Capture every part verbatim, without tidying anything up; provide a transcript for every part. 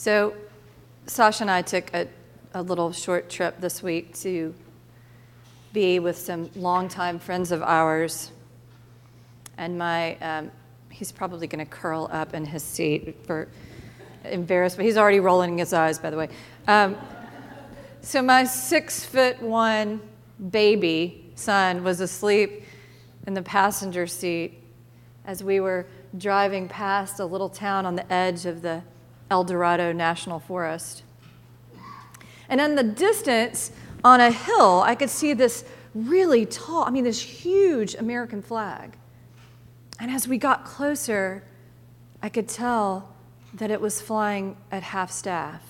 So Sasha and I took a, a little short trip this week to be with some longtime friends of ours. And my, um, he's probably going to curl up in his seat for embarrassed, but he's already rolling his eyes, by the way. Um, so my six foot one baby son was asleep in the passenger seat as we were driving past a little town on the edge of the El Dorado National Forest. And in the distance, on a hill, I could see this really tall, I mean, this huge American flag. And as we got closer, I could tell that it was flying at half staff.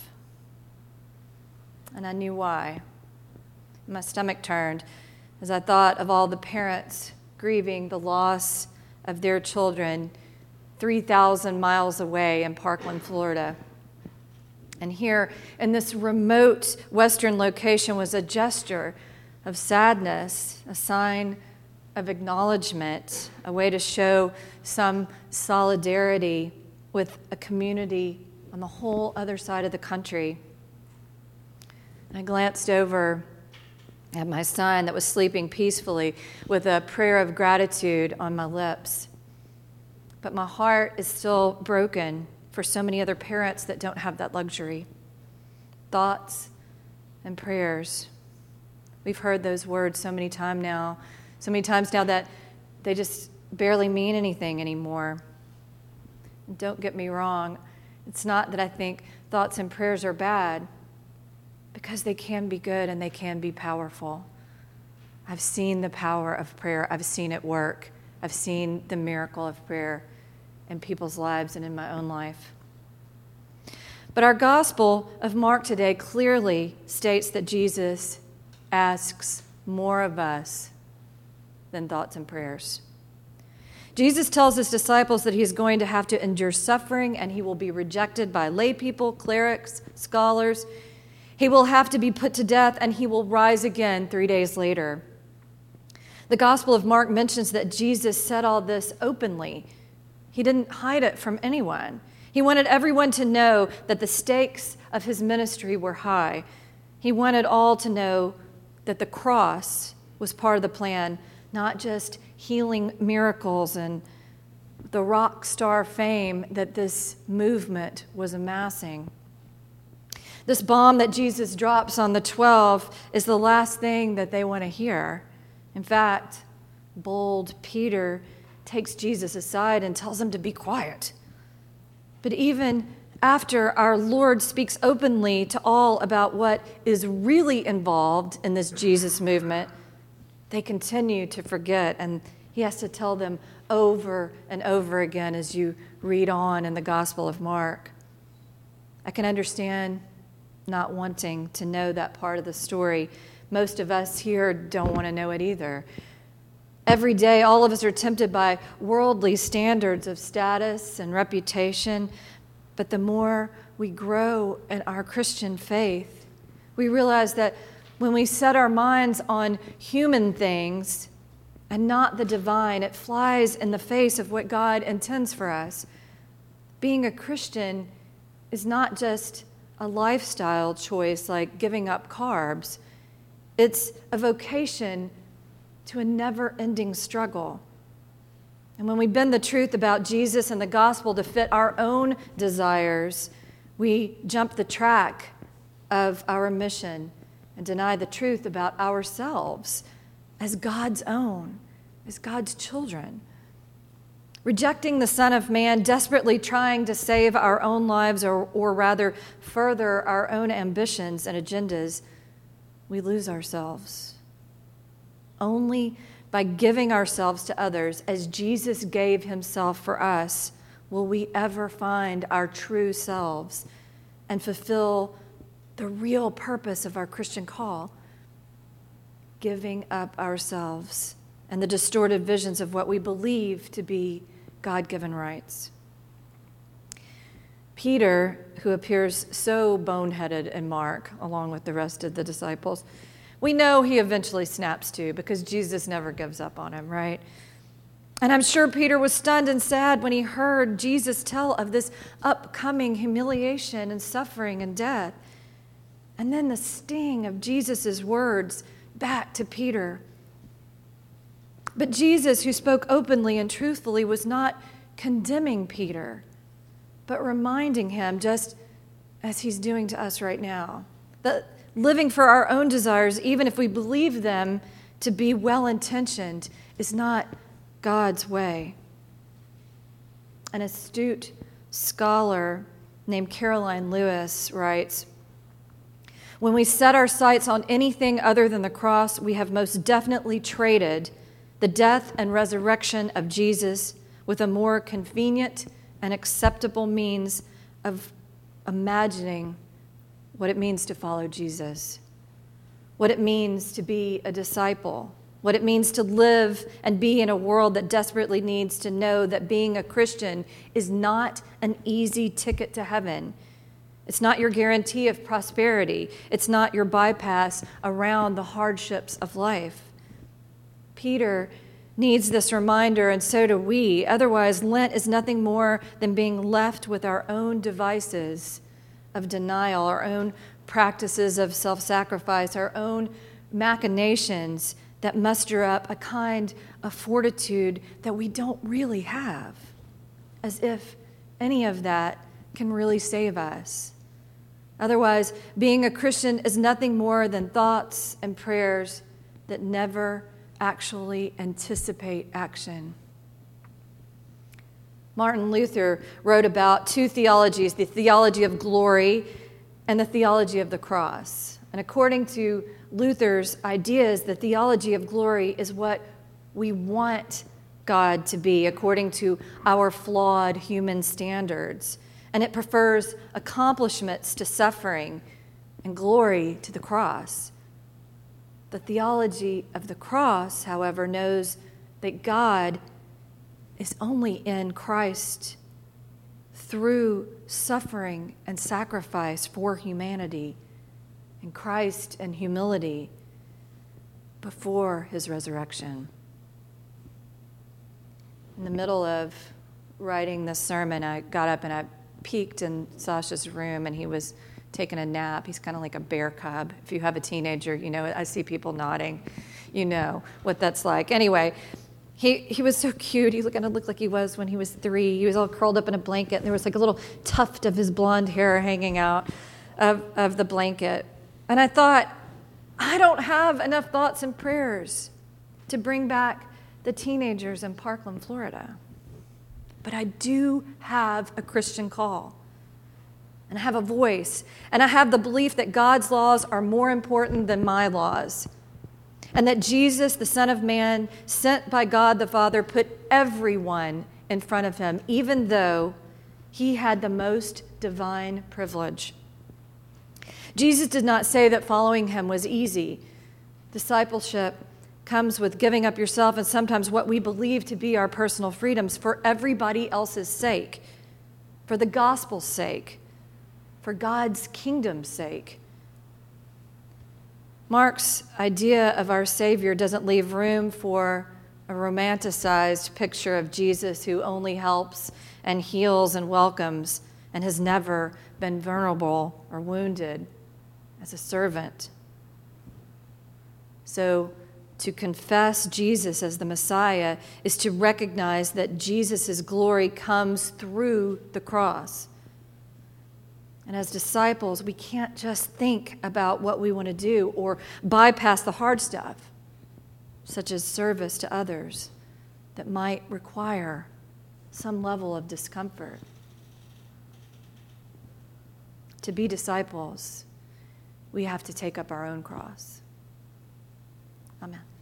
And I knew why. My stomach turned as I thought of all the parents grieving the loss of their children three thousand miles away in Parkland, Florida. And here in this remote western location was a gesture of sadness, a sign of acknowledgement, a way to show some solidarity with a community on the whole other side of the country. And I glanced over at my son that was sleeping peacefully with a prayer of gratitude on my lips. But my heart is still broken for so many other parents that don't have that luxury. Thoughts and prayers. We've heard those words so many times now, so many times now that they just barely mean anything anymore. Don't get me wrong. It's not that I think thoughts and prayers are bad, because they can be good and they can be powerful. I've seen the power of prayer. I've seen it work. I've seen the miracle of prayer in people's lives and in my own life. But our Gospel of Mark today clearly states that Jesus asks more of us than thoughts and prayers. Jesus tells his disciples that he's going to have to endure suffering and he will be rejected by lay people, clerics, scholars. He will have to be put to death and he will rise again three days later. The Gospel of Mark mentions that Jesus said all this openly. He didn't hide it from anyone. He wanted everyone to know that the stakes of his ministry were high. He wanted all to know that the cross was part of the plan, not just healing miracles and the rock star fame that this movement was amassing. This bomb that Jesus drops on the twelve is the last thing that they want to hear. In fact, bold Peter takes Jesus aside and tells him to be quiet. But even after our Lord speaks openly to all about what is really involved in this Jesus movement, they continue to forget, and he has to tell them over and over again as you read on in the Gospel of Mark. I can understand not wanting to know that part of the story. Most of us here don't want to know it either. Every day, all of us are tempted by worldly standards of status and reputation, but the more we grow in our Christian faith, we realize that when we set our minds on human things and not the divine, it flies in the face of what God intends for us. Being a Christian is not just a lifestyle choice like giving up carbs. It's a vocation to a never-ending struggle. And when we bend the truth about Jesus and the gospel to fit our own desires, we jump the track of our mission and deny the truth about ourselves as God's own, as God's children. Rejecting the Son of Man, desperately trying to save our own lives or, or rather further our own ambitions and agendas, we lose ourselves. Only by giving ourselves to others as Jesus gave himself for us will we ever find our true selves and fulfill the real purpose of our Christian call, giving up ourselves and the distorted visions of what we believe to be God-given rights. Peter, who appears so boneheaded in Mark, along with the rest of the disciples, we know he eventually snaps to because Jesus never gives up on him, right? And I'm sure Peter was stunned and sad when he heard Jesus tell of this upcoming humiliation and suffering and death. And then the sting of Jesus' words back to Peter. But Jesus, who spoke openly and truthfully, was not condemning Peter, but reminding him, just as he's doing to us right now, that living for our own desires, even if we believe them to be well-intentioned, is not God's way. An astute scholar named Caroline Lewis writes, "When we set our sights on anything other than the cross, we have most definitely traded the death and resurrection of Jesus with a more convenient and acceptable means of imagining what it means to follow Jesus, what it means to be a disciple, what it means to live and be in a world that desperately needs to know that being a Christian is not an easy ticket to heaven. It's not your guarantee of prosperity. It's not your bypass around the hardships of life." Peter needs this reminder, and so do we. Otherwise, Lent is nothing more than being left with our own devices of denial, our own practices of self-sacrifice, our own machinations that muster up a kind of fortitude that we don't really have, as if any of that can really save us. Otherwise, being a Christian is nothing more than thoughts and prayers that never actually anticipate action. Martin Luther wrote about two theologies, the theology of glory and the theology of the cross. And according to Luther's ideas, the theology of glory is what we want God to be according to our flawed human standards. And it prefers accomplishments to suffering and glory to the cross. The theology of the cross, however, knows that God is only in Christ through suffering and sacrifice for humanity, and Christ and humility before his resurrection. In the middle of writing this sermon, I got up and I peeked in Sasha's room, and he was taking a nap. He's kind of like a bear cub. If you have a teenager, you know, I see people nodding, you know what that's like. Anyway, he, he was so cute. He kind of looked like he was when he was three. He was all curled up in a blanket, and there was like a little tuft of his blonde hair hanging out of, of the blanket. And I thought, I don't have enough thoughts and prayers to bring back the teenagers in Parkland, Florida. But I do have a Christian call. And I have a voice, and I have the belief that God's laws are more important than my laws, and that Jesus, the Son of Man, sent by God the Father, put everyone in front of him, even though he had the most divine privilege. Jesus did not say that following him was easy. Discipleship comes with giving up yourself and sometimes what we believe to be our personal freedoms for everybody else's sake, for the gospel's sake, for God's kingdom's sake. Mark's idea of our Savior doesn't leave room for a romanticized picture of Jesus who only helps and heals and welcomes and has never been vulnerable or wounded as a servant. So to confess Jesus as the Messiah is to recognize that Jesus' glory comes through the cross. And as disciples, we can't just think about what we want to do or bypass the hard stuff, such as service to others, that might require some level of discomfort. To be disciples, we have to take up our own cross. Amen.